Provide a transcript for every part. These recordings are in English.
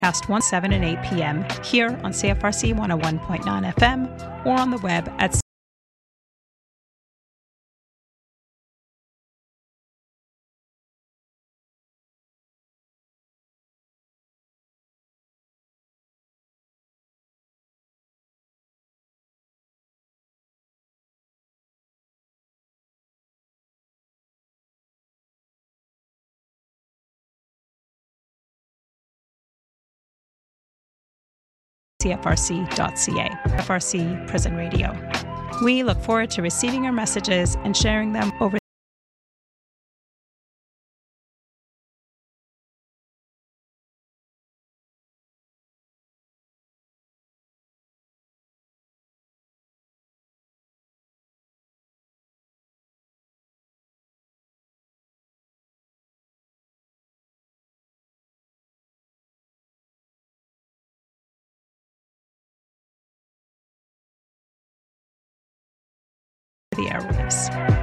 Past 1, 7, and 8 p.m. here on CFRC 101.9 FM or on the web at cfrc.ca, CFRC Prison Radio. We look forward to receiving your messages and sharing them over the airwaves.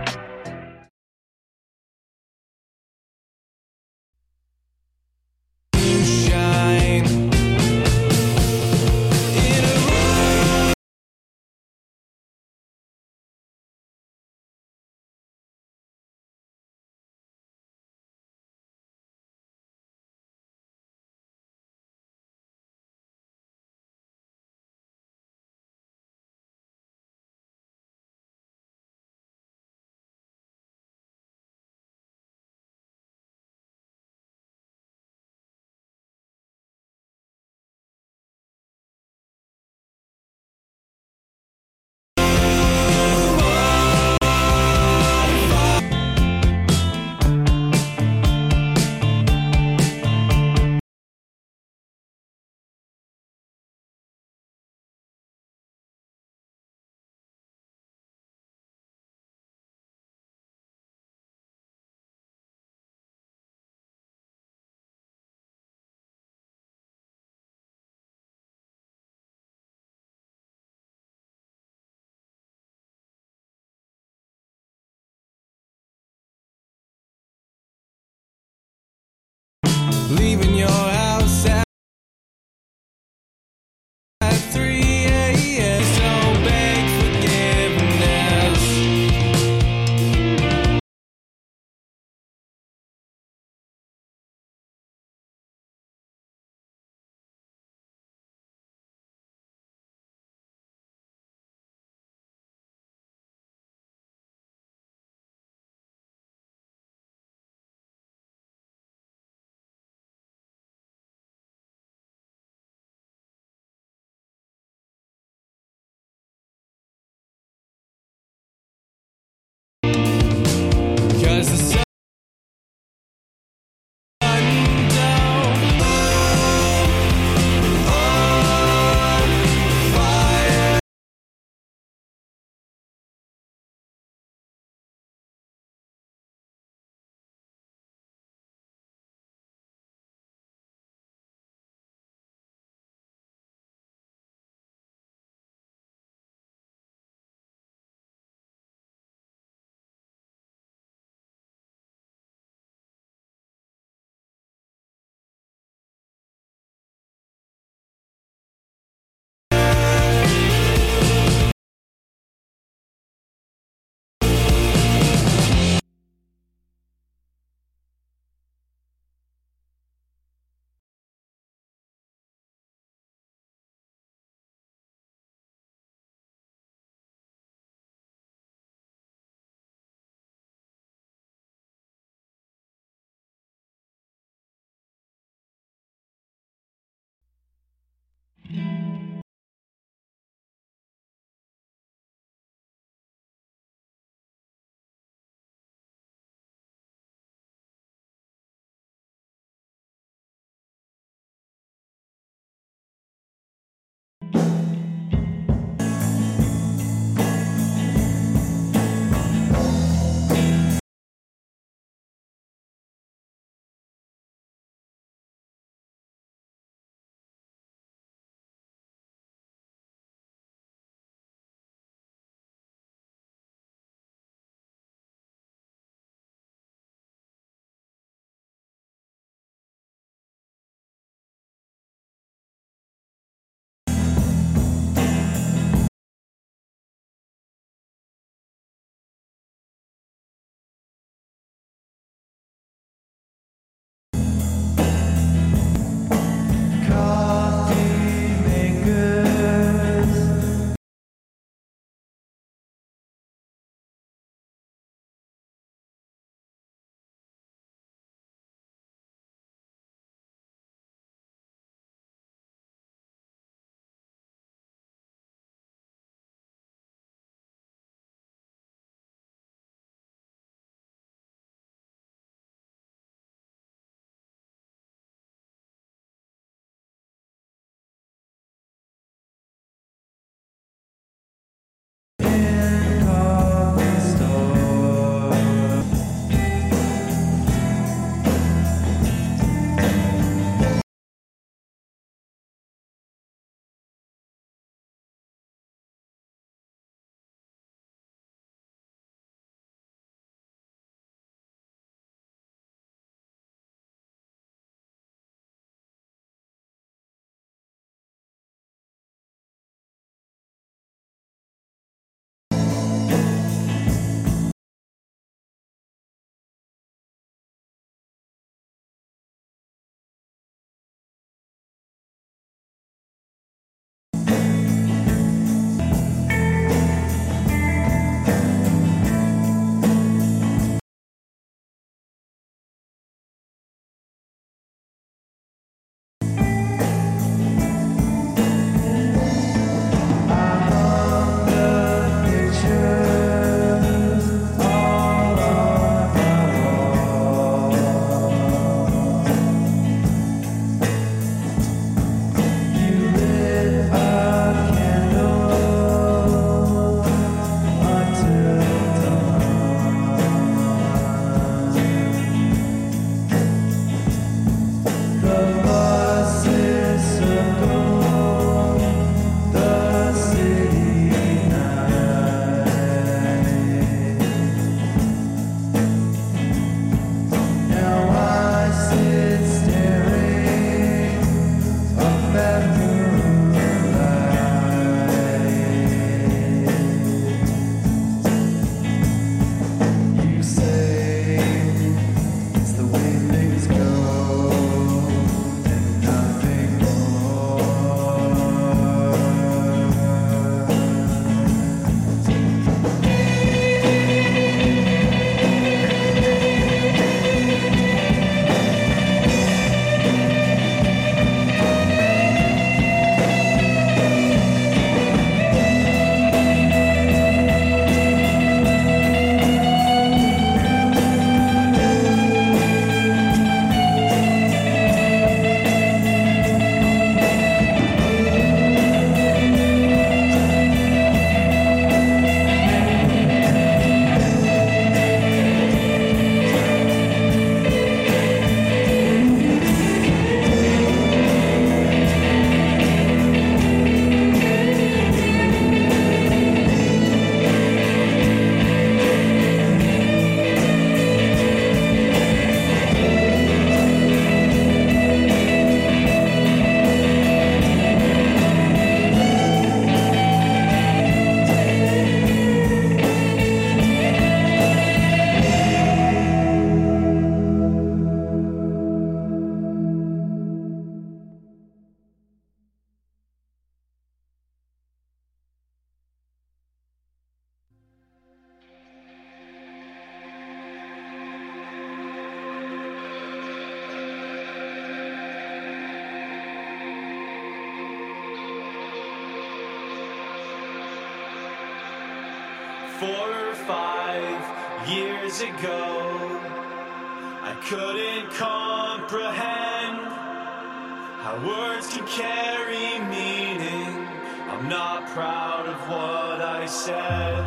4 or 5 years ago, I couldn't comprehend how words can carry meaning. I'm not proud of what I said.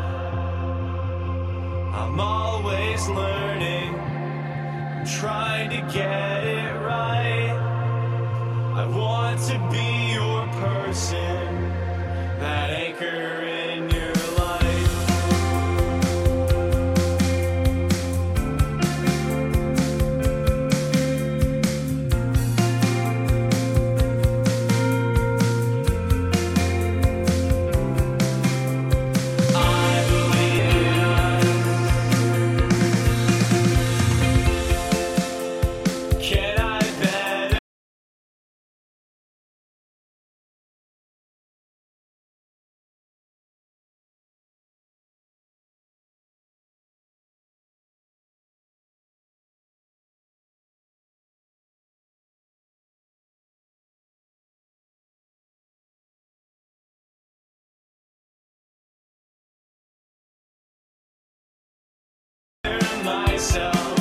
I'm always learning, I'm trying to get it right. I want to be your person, that anchor in your life. I believe in us. Can I bet? Myself.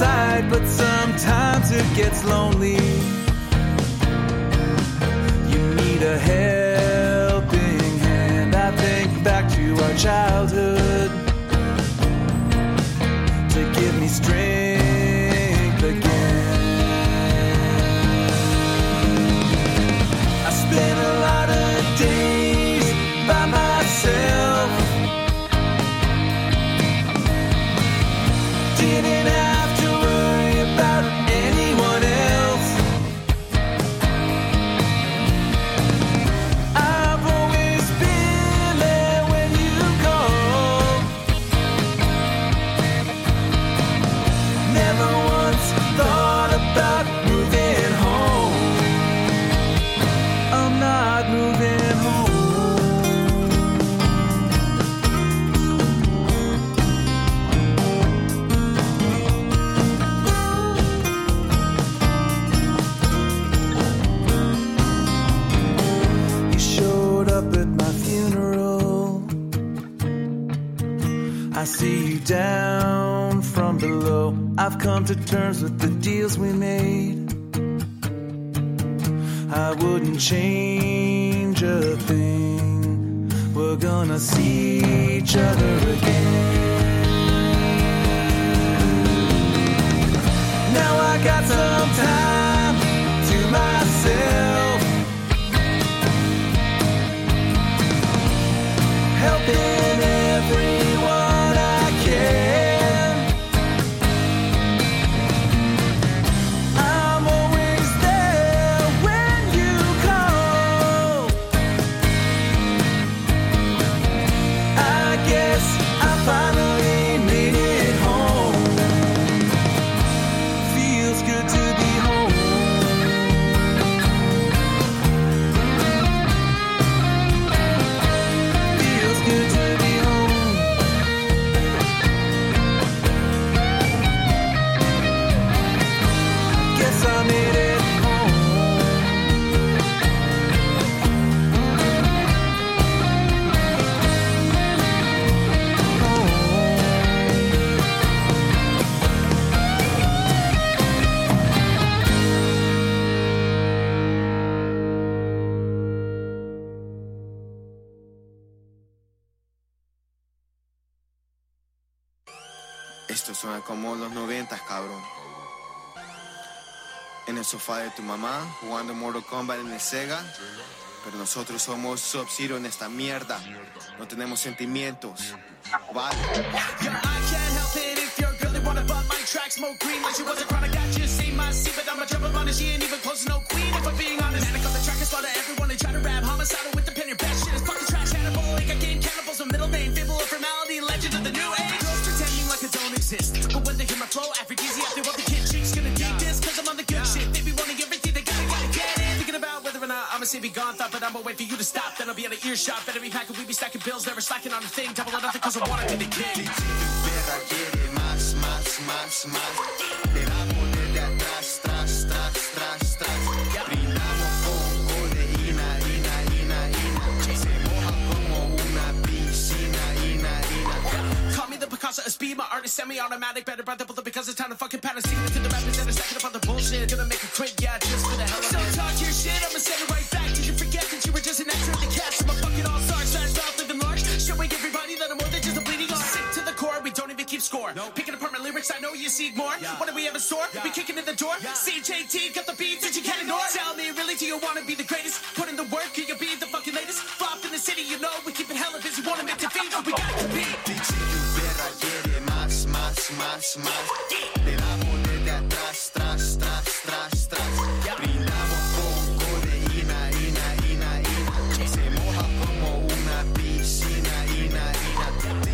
side, but sometimes it gets lonely. You need a helping hand. I think back to our childhood to give me strength again. I spent a lot of days by myself. Didn't have to worry about anyone else. I've always been there when you call. Never once thought about moving home. I'm not moving home. You showed up at my funeral. I see you down from below. I've come to terms with the deals we made. I wouldn't change a thing. We're gonna see each other again. Now I got some time to myself, helping everyone I can. I'm always there when you call. I guess I finally made it home. Feels good to be home. Feels good to be home. Guess I made it home. Esto suena como los 90, cabrón. En el sofá de tu mamá, jugando Mortal Kombat en el Sega. Pero nosotros somos Sub-Zero en esta mierda. No tenemos sentimientos. Vale. Yo, I can't help it if your girl they wanna bump my track, smoke green like she wasn't chronic. Got you see my seat, but I'm a jump up on it. She ain't even close to no queen. If I'm being honest, Panic on the track is slaughter everyone. They try to rap homicidal with the pen. Your best shit is fuck the trash. Hannibal, like a game cannibals, a middle name, fable of formality, legend of the new age. Girls pretending like it don't exist, but when they hear my flow, aphrodisiac, they want the kid chicks gonna dig this, cause I'm on the good shit. They be wanting everything, they gotta get it. Thinking about whether or not I'ma say be gone, thought, but I'ma wait for you to stop. Then I'll be at an earshot. Better be packing, we be stacking bills, never slacking on a thing. Double or nothing, cause I wanna be the king. Perra quiere más, más, más, más. Le damos desde atrás, tras, tras, tras, tras. Brindamos con codeína, ina, ina, ina. Se moja como una piscina, ina, ina. Call me the Picasso of speed, my art is semi-automatic. Better by double because it's time to fucking pattern. Sticking it to the rappers that are stacking up on the bullshit. Gonna make a quit, yeah, just for the hell of it. So talk your shit, I'ma send it right back. Did you forget that you were just an extra in the cast? I'm a fucking all-star, slash off, living large. Showing everybody that I'm more than just a bleeding heart. Sick to the core, we don't even keep score. Picking apart my lyrics, I know you see more. What do we have in store? We kicking in the door. CJT, got the beats that you can't ignore. Tell me, really, do you wanna be the greatest? Put in the work, can you be the fucking latest? Flop in the city, you know, we keep it hella busy. Wanna make the feet, we gotta compete. Perra quiere más, más, más, más. Le damos desde atrás, tras, tras, tras, tras. Brindamos con codeína, ina, ina, ina. Se moja como una piscina, ina, ina.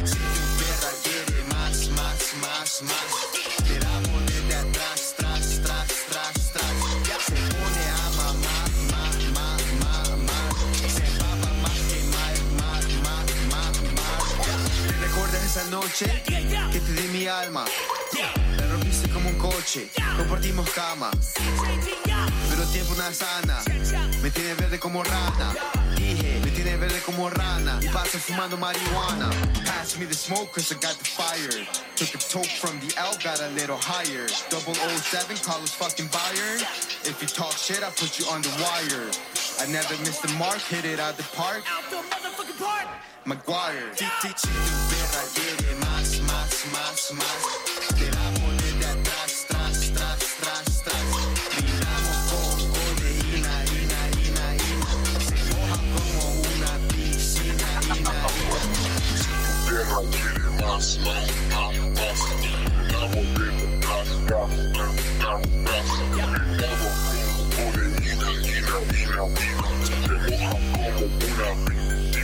Perra quiere más, más, más, más. Le damos desde atrás, tras, tras, tras, tras. Se pone a mamar, más, más, más, más. Se empapa más que más, más, más, más. ¿Recuerdas esa noche que te di mi alma? La rompiste como un coche, compartimos cama, pero tiempo una sana, me tiene verde como rana. Dije, me tiene verde como rana. Y paso fumando marijuana. Pass me the smoke cause I got the fire. Took a toke from the L, got a little higher. 007, call us fucking Bayern. If you talk shit, I put you on the wire. I never missed the mark, hit it out the park. Out the motherfucking park. Maguire. Chichi, perra quiere más, más, más, más. Te la pone de atrás, tras, tras, tras, tras. Brindamos con codeína, ina, ina, ina. Se moja como una piscina, ina, ina. Perra quiere más, más, más, más. La pone de atrás, tras, tras, tras, tras. Brindamos con codeína, ina, ina, ina. Se moja como una piscina.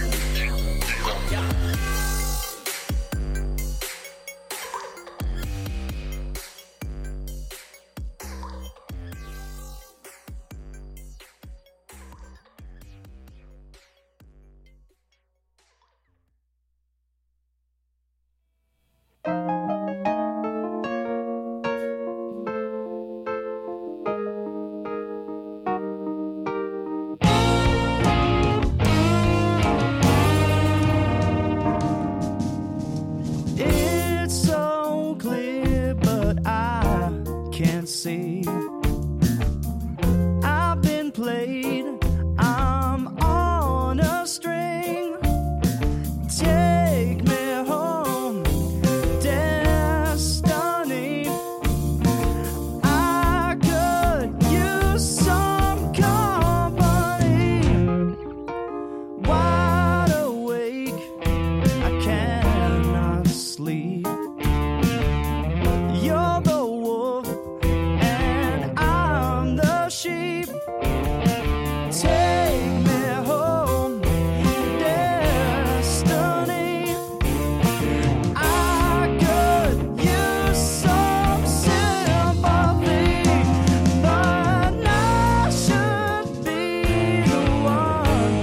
See, I've been played, I'm on a string. Take me home, destiny. I could use some company. Wide awake, I cannot sleep. You're the wolf, sheep. Take me home, destiny. I could use some sympathy, but I should be the one.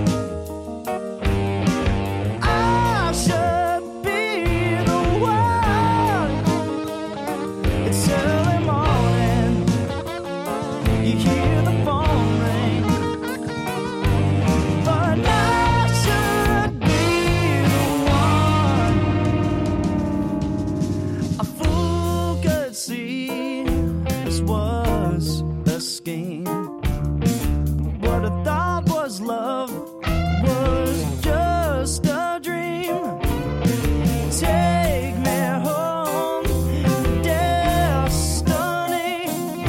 I should be the one. It's early morning. You hear the phone ring, but I should be the one. A fool could see this was a scheme. What I thought was love was just a dream. Take me home, destiny.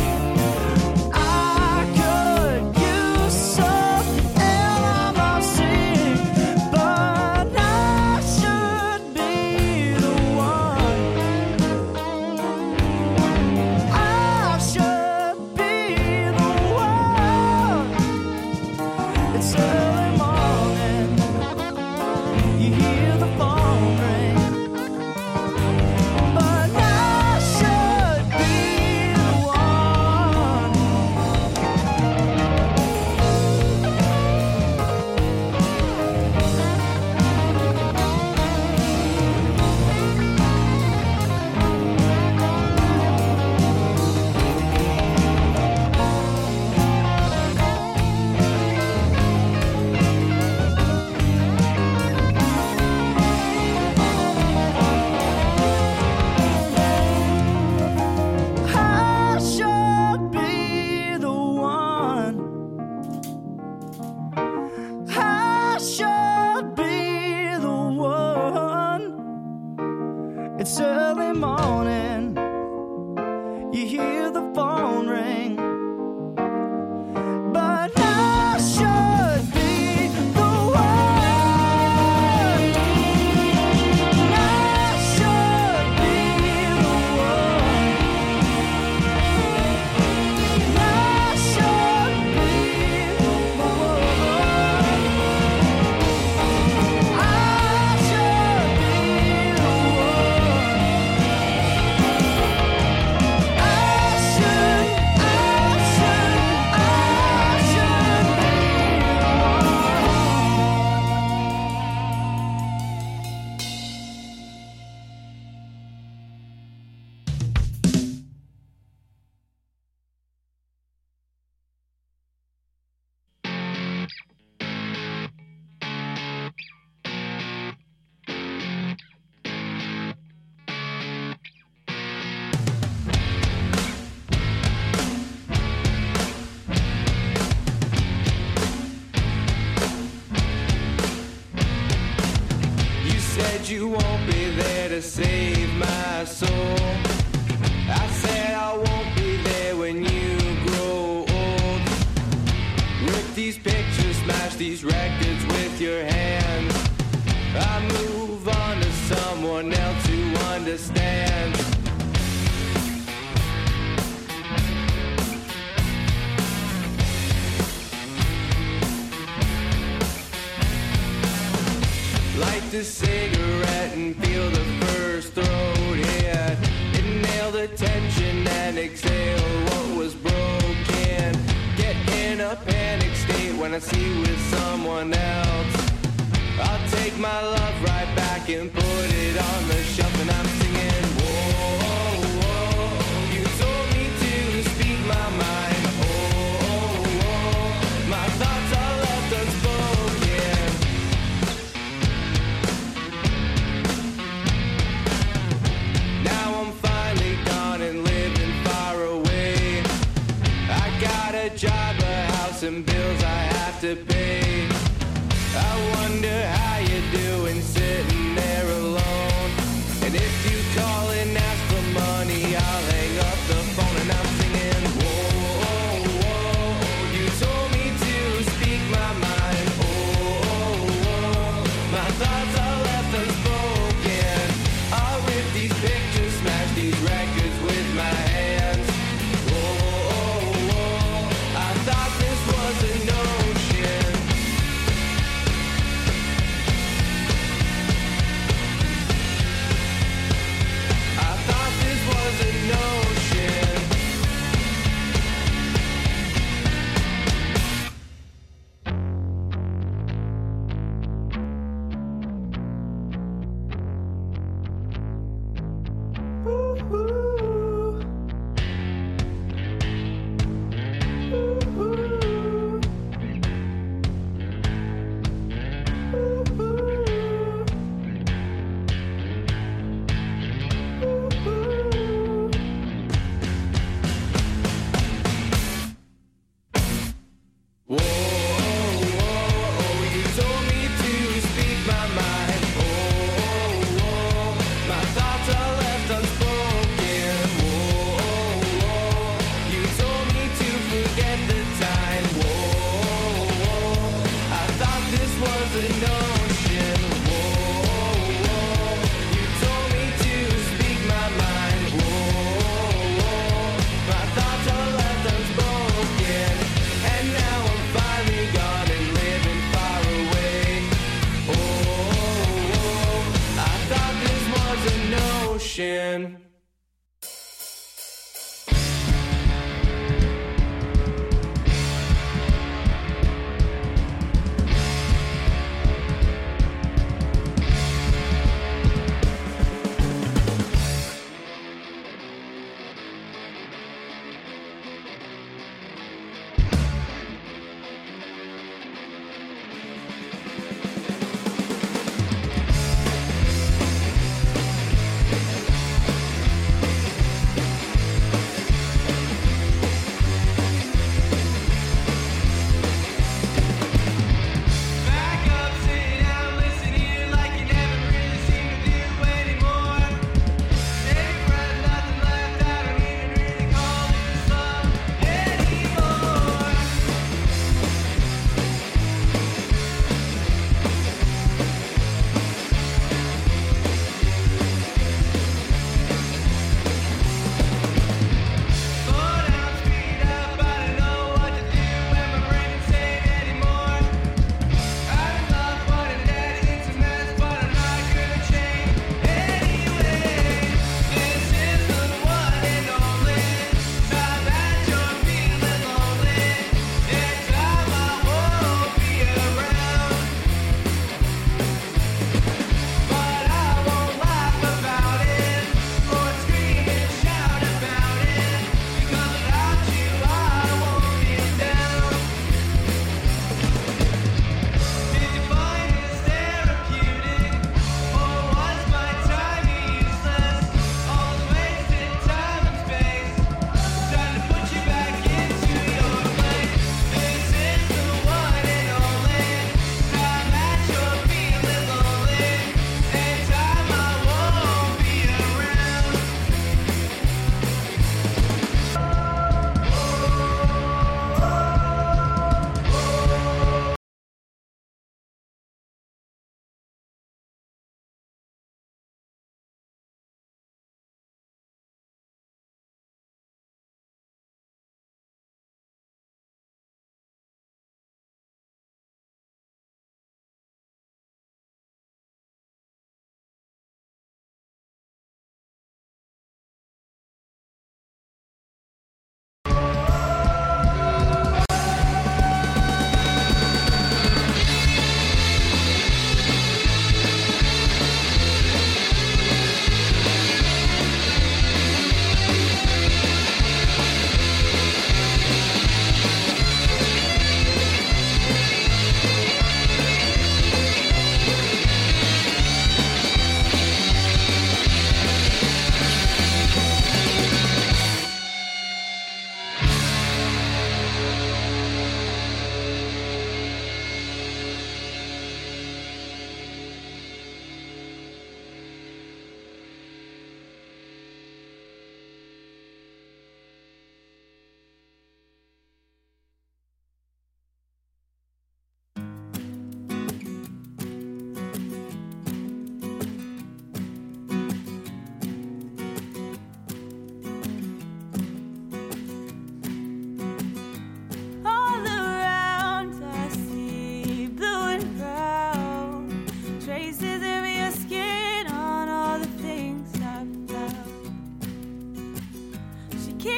It's early morning. You hear the phone ring, but I should be the one. I should be the one. I should be the one. I should be the one. I should. to save my soul. I said I won't be there when you grow old. Rip these pictures, smash these records with your hands. I move on to someone else who understands. Light the cigarette and feel the first throat hit. Inhale the tension and exhale what was broken. Get in a panic state when I see you with someone else. I'll take my love right back and put it on the shelf, and I'm singing, whoa, whoa, you told me to speak my mind. Oh, whoa, my thoughts are left unspoken. Now I'm finally gone and living far away. I got a job, a house, and bills I have to pay. I wonder how you're doing sitting there alone. And if you call and ask for money, I'll hang up the phone, and I'm singing, whoa, whoa, you told me to speak my mind. Oh, whoa, my thoughts are left unspoken. I'll rip these pictures, smash these records with my hands. Oh, whoa, I thought this was a notion. I thought this was a notion. Whoa, whoa, you told me to speak my mind. Oh, whoa, my thoughts are left unspoken. Whoa, whoa, you told me to forget the time. Whoa, whoa, I thought this was a notion. Whoa, whoa, you told me to speak my mind. Whoa, whoa, my thoughts are left unspoken. And now I'm finally gone and living far away. Oh, I thought this was a notion.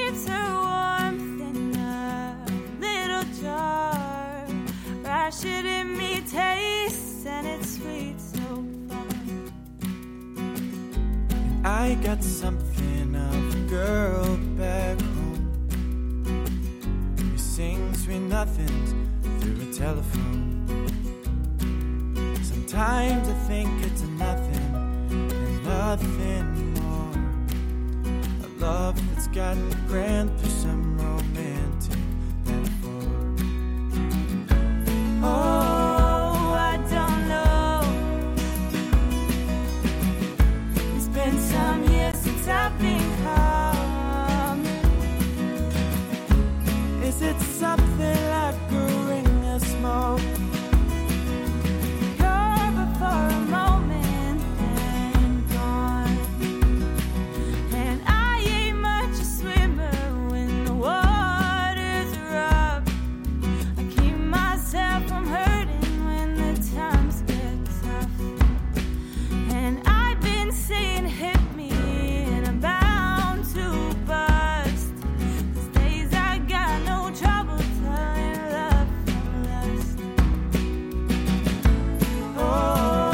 keeps her warmth in a little jar. Rush it in me tastes and it's sweet so far. I got something of a girl back home who sings sweet nothings through a telephone. Sometimes I think it's a nothing and nothing more. A love that's got grand through some romantic metaphor. Oh, I don't know. It's been some years since I've been calm. Is it something like a ring of smoke? For a moment and gone. And I ain't much a swimmer when the water's rough. I keep myself from hurting when the times get tough. And I've been saying hit me and I'm bound to bust. These days I got no trouble telling love from lust. Oh,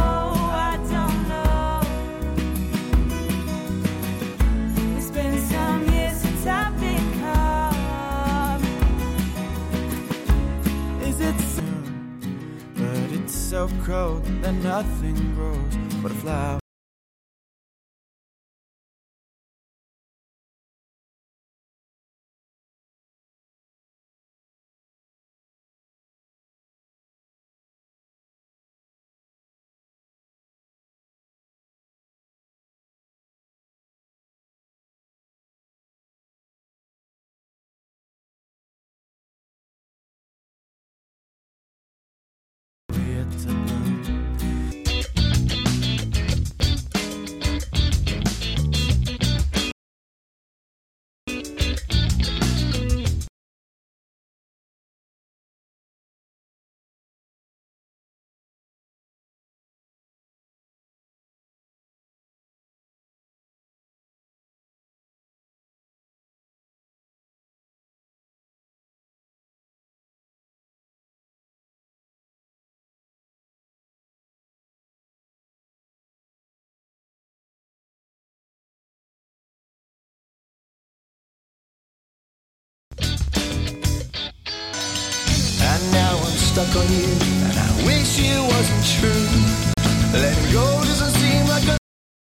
so cold that nothing grows but a flower. Stuck on you, and I wish it wasn't true. Letting go doesn't seem like a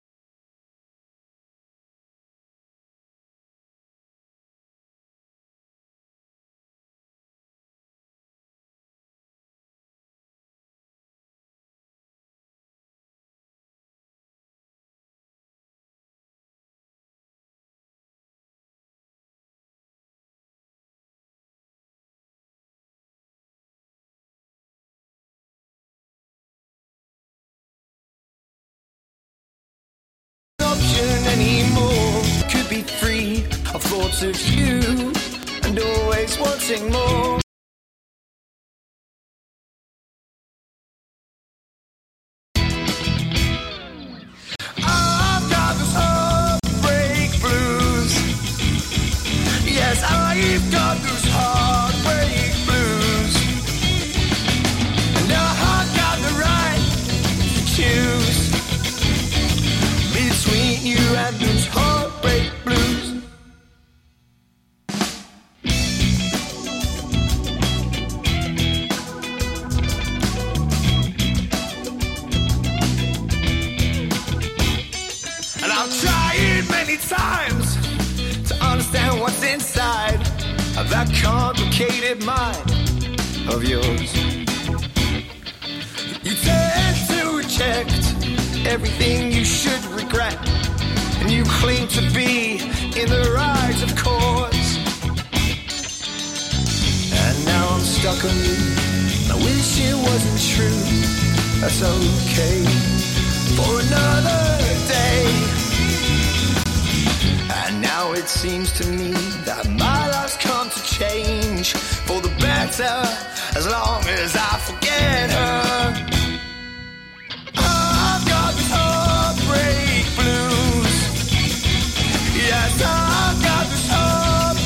anymore. Could be free of thoughts of you and always wanting more. I've got this heartbreak blues. Yes, I've got those heartbreak blues. And I've got the right to choose between you and those heartbreak blues. And I've tried many times to understand what's inside of that complicated mind of yours. You tend to reject everything you should regret, and you claim to be in the right, of course. And now I'm stuck on you. I wish it wasn't true. That's okay for another day. And now it seems to me that my life's come to change for the better, as long as I forget her. I've got this heartbreak blues. Yes, I've got this heartbreak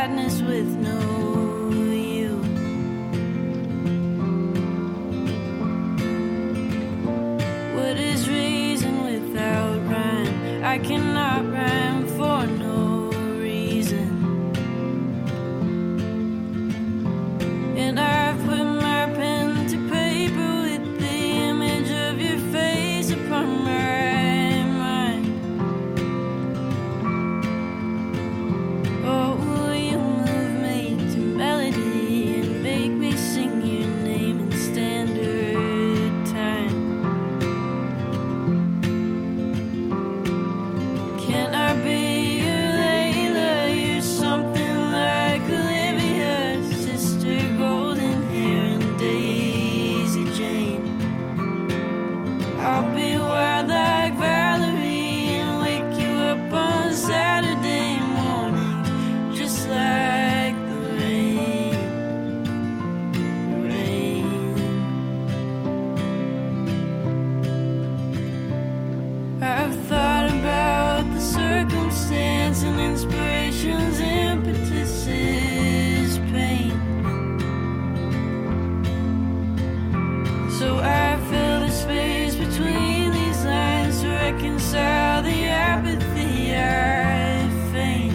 sadness with no you. What is reason without rhyme? I cannot rhyme for no reason. And I've put my pen to paper with the image of your face upon my mind. Oh, will you move me to melody and make me sing your name in standard time? Can I be your Layla? You're something like Olivia, sister golden hair and Daisy Jane. I'll be wild like Valerie and wake you up on Saturday morning, just like the rain, rain. I've thought about the circumstance and inspiration's impetus is pain. So I fill the space between these lines to reconcile the apathy I feign.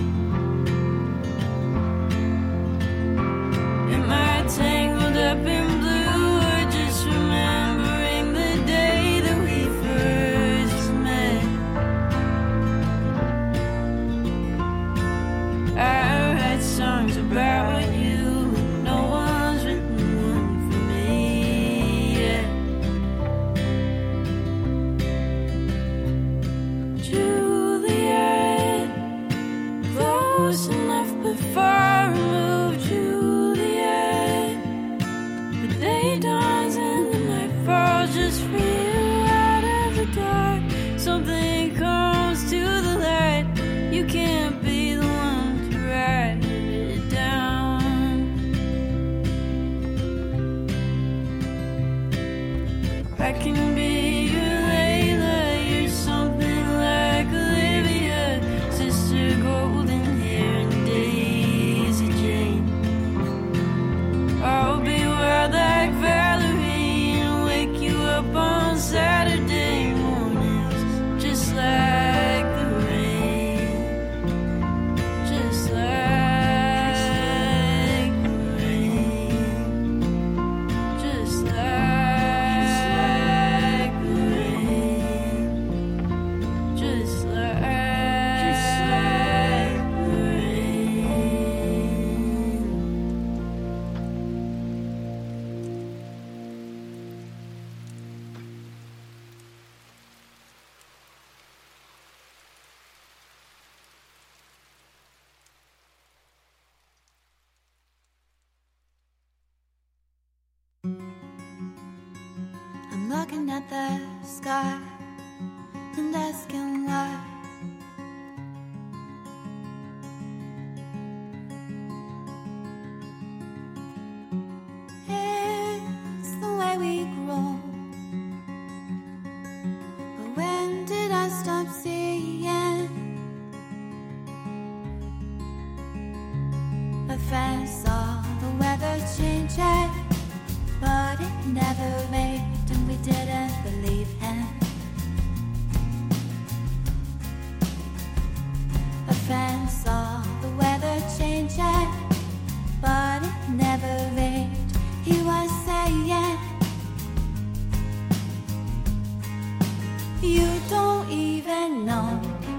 Am I tangled up in blue or just remembering the day that we first met? I write songs about you, no one's written one for me yet. Juliet, close enough but far removed. Juliet, the day dawns and the night falls just for you. Out of the dark, something comes to the light. You can't be the one to write it down. I can be your Layla, you're something like Olivia, sister golden hair and Daisy Jane. I'll be wild like Valerie and wake you up on Saturday mornings, just like the rain, just like the rain, just like the rain, just like the rain. I'm looking at the sky and asking why. It's the way we grow. But when did I stop seeing? A fan saw the weather changing, but it never rained and we didn't believe him. A fan saw the weather changing, but it never rained. He was saying, you don't even know.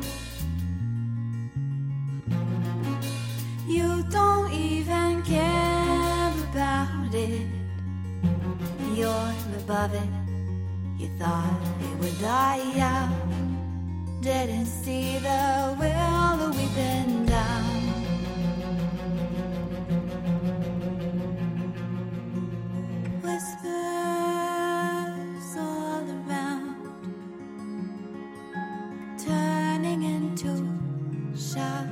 You don't even care about it. You're above it. You thought it would die out. Didn't see the will that we've been down. Whispers all around, turning into shouts.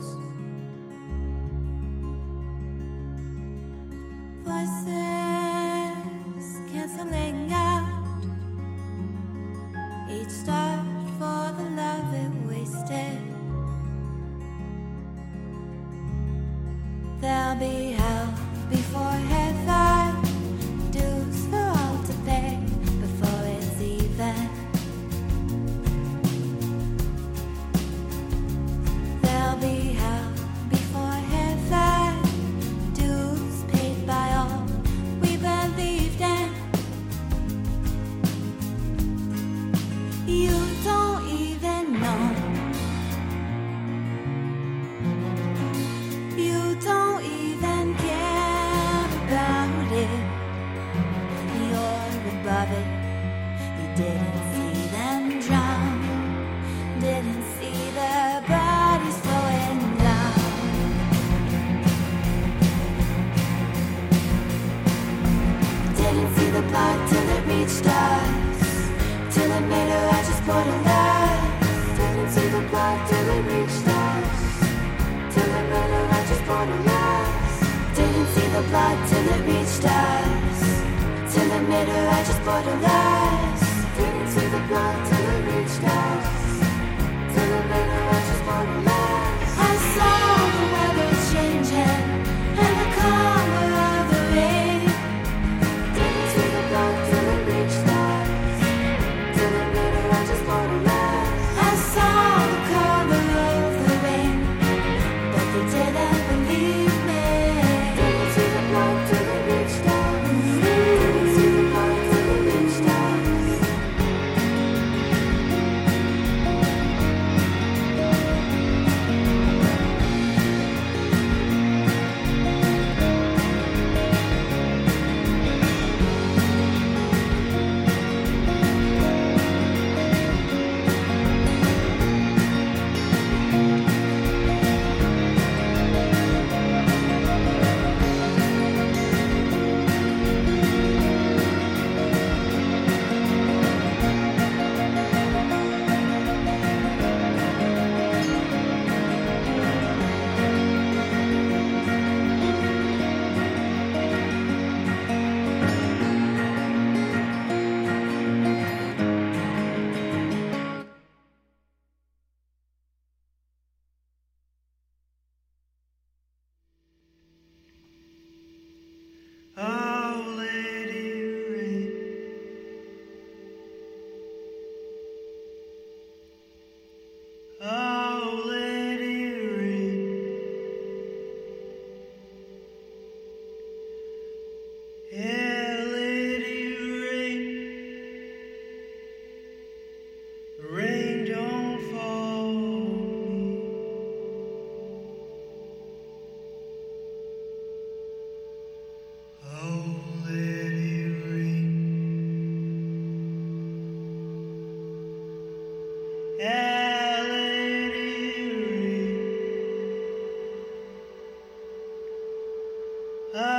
Voices canceling out. Each start for the love it wasted. They'll be held before heaven, dues for all to pay before it's even. They'll be held before heaven, dues paid by all we believed in. You don't even know. You don't even care about it. You're above it. You didn't see them drown. Didn't see their bodies flowing down. Didn't see the blood till it reached us. Till it made her righteous borderless. Didn't see the blood till it reached us. Till it made her righteous borderless. Didn't see the blood till it reached us. Till it made her righteous borderless. Didn't see the blood till it reached us. Till it made her righteous borderless.